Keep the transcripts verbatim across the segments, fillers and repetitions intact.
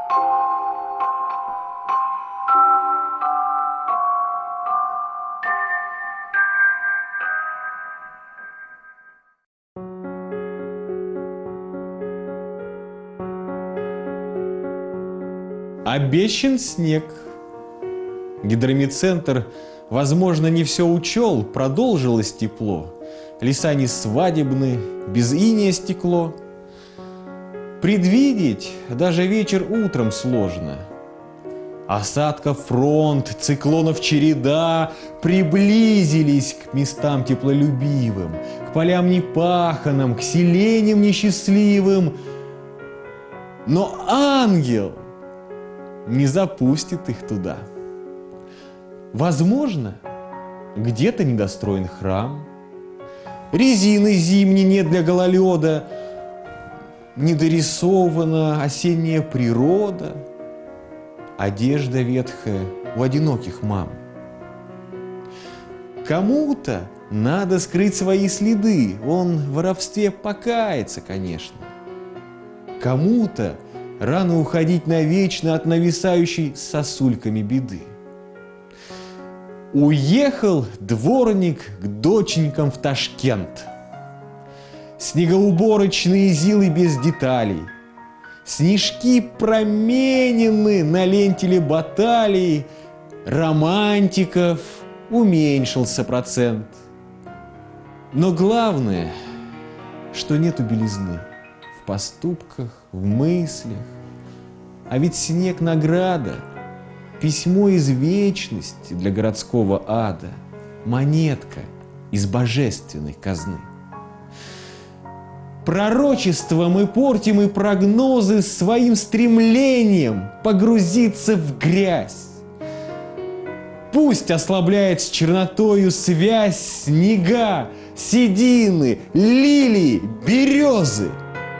Обещан снег. Гидромедцентр, возможно, не все учел, продолжилось тепло. Леса не свадебны, без иния стекло. Предвидеть даже вечер утром сложно. Осадков фронт, циклонов череда приблизились к местам теплолюбивым, к полям непаханым, к селениям несчастливым. Но ангел не запустит их туда. Возможно, где-то недостроен храм, резины зимней нет для гололеда, недорисована осенняя природа, одежда ветхая у одиноких мам. Кому-то надо скрыть свои следы, он в воровстве покается, конечно. Кому-то рано уходить навечно от нависающей сосульками беды. Уехал дворник к доченькам в Ташкент. Снегоуборочные зилы без деталей, снежки променены на лентиле баталий, романтиков уменьшился процент. Но главное, что нету белизны в поступках, в мыслях. А ведь снег — награда, письмо из вечности для городского ада, монетка из божественной казны. Пророчества мы портим и прогнозы своим стремлением погрузиться в грязь. Пусть ослабляет с чернотою связь снега, седины, лилии, березы.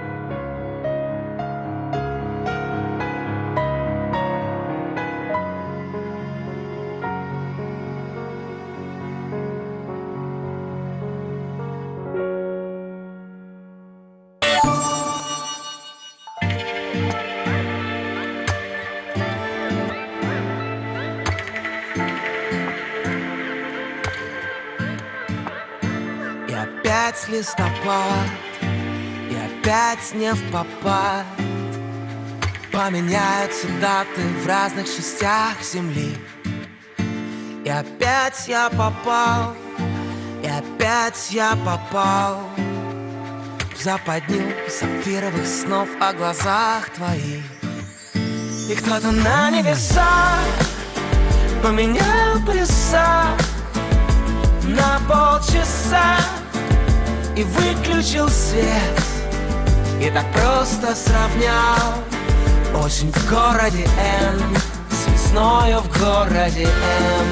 Опять листопад, и опять не впопад. Поменяются даты в разных частях земли. И опять я попал, и опять я попал в западню сапфировых снов о глазах твоих. И кто-то на небесах поменял полюса на полчаса и выключил свет, и так просто сравнял осень в городе Н с весною в городе М.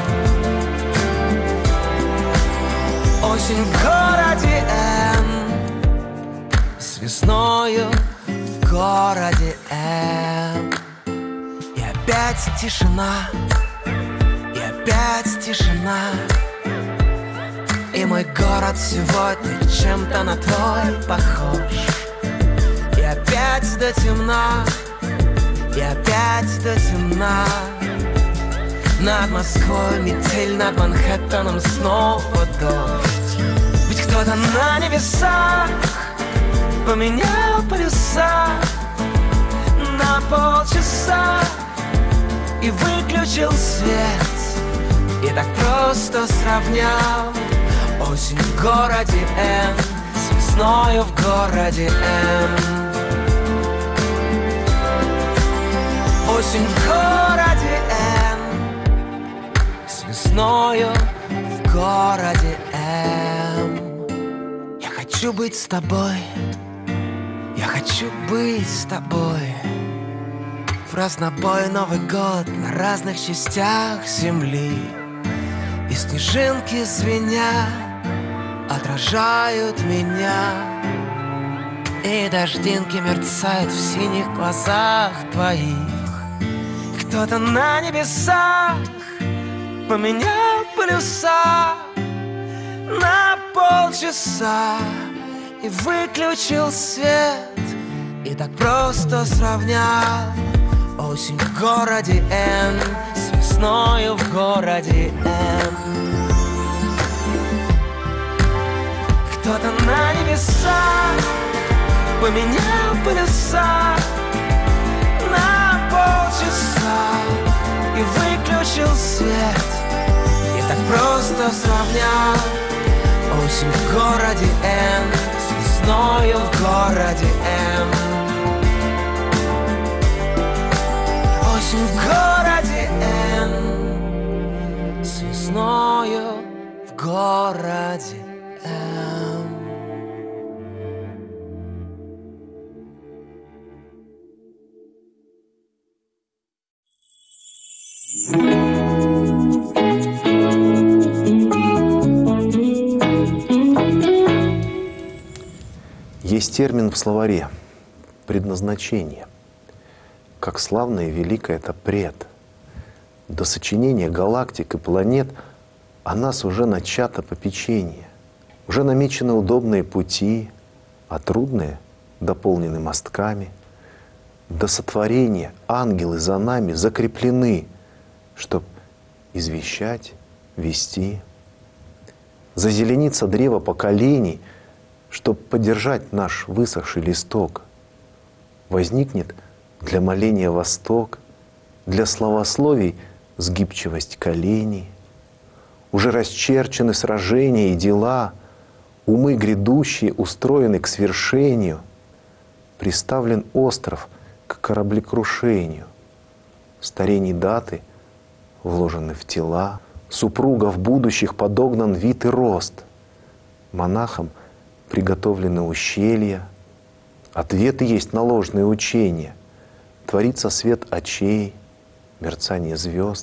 Осень в городе Н с весною в городе М. И опять тишина, и опять тишина. И мой город сегодня чем-то на твой похож. И опять до темна, и опять до темна. Над Москвой метель, над Манхэттеном снова дождь. Ведь кто-то на небесах поменял полюса на полчаса и выключил свет, и так просто сравнял осень в городе Н с весною в городе М. Осень в городе Н с весною в городе М. Я хочу быть с тобой, я хочу быть с тобой. В разнобой Новый год на разных частях земли. И снежинки звеня отражают меня, и дождинки мерцают в синих глазах твоих. Кто-то на небесах поменял полюса на полчаса и выключил свет, и так просто сравнял Осень в городе Н, с весною в городе Н. Кто-то на небесах поменял полюса на полчаса и выключил свет. И так просто сравнял осень в городе Н с весною в городе Н. Осень в городе Н с весною в городе Н. Есть термин в словаре — предназначение. Как славно и велико это пред. До сочинения галактик и планет о нас уже начато попечение. Уже намечены удобные пути, а трудные дополнены мостками. До сотворения ангелы за нами закреплены, чтоб извещать, вести. Зазеленится древо поколений, чтоб поддержать наш высохший листок. Возникнет для моления восток, для словословий сгибчивость коленей. Уже расчерчены сражения и дела, умы грядущие устроены к свершению. Приставлен остров к кораблекрушению. Старений даты вложены в тела, супругов будущих подогнан вид и рост. Монахам приготовлены ущелья, ответы есть на ложные учения. Творится свет очей, мерцание звезд.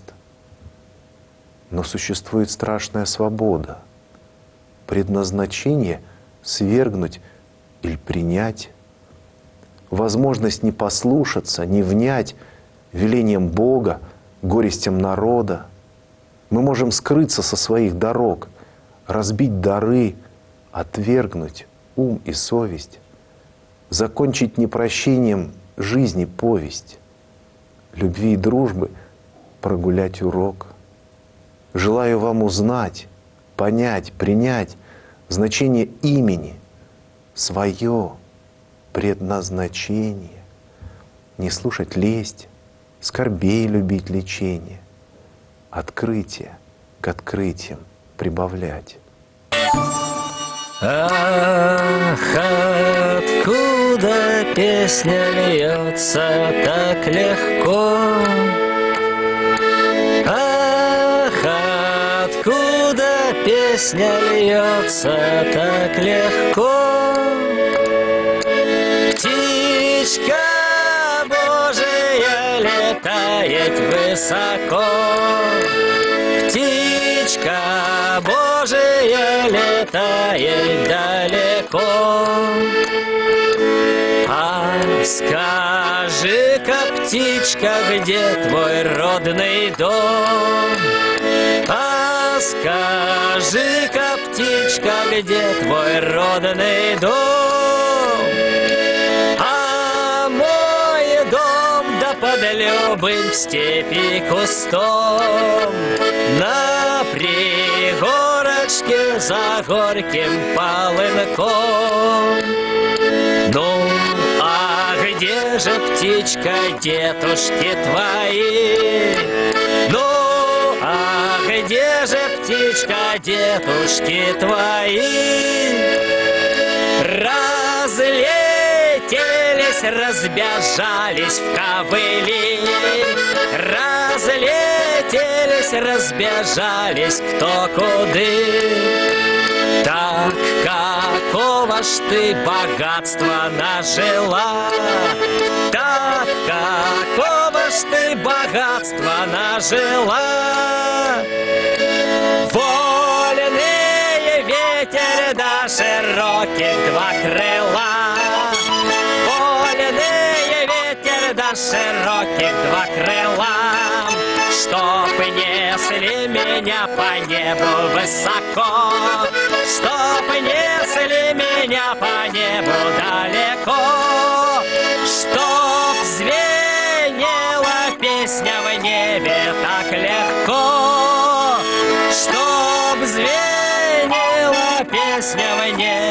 Но существует страшная свобода. Предназначение свергнуть или принять. Возможность не послушаться, не внять велением Бога, горестям народа. Мы можем скрыться со своих дорог, разбить дары, отвергнуть ум и совесть, закончить непрощением жизни повесть, любви и дружбы прогулять урок. Желаю вам узнать, понять, принять значение имени, свое предназначение, не слушать лесть, скорбей любить лечение, открытие к открытиям прибавлять. Ах, откуда песня льется так легко? Ах, откуда песня льется так легко? Птичка Божия летает высоко. Птичка Божия летает далеко. А скажи-ка, птичка, где твой родный дом? А скажи-ка, птичка, где твой родный дом? А мой дом да под любым в степи кустом, на пригорочке за горьким полынком. Ну, а где же, птичка, детушки твои? Ну, а где же, птичка, детушки твои? Разлетелись, разбежались в ковыли, разлетелись, разбежались кто куды. Так какого ж ты богатства нажила? Так какого ж ты богатства нажила? Вольный ветер до широких два крыла. Вольный ветер до широких два крыла. Чтоб несли меня по небу высоко, чтоб несли меня по небу далеко, чтоб звенела песня в небе.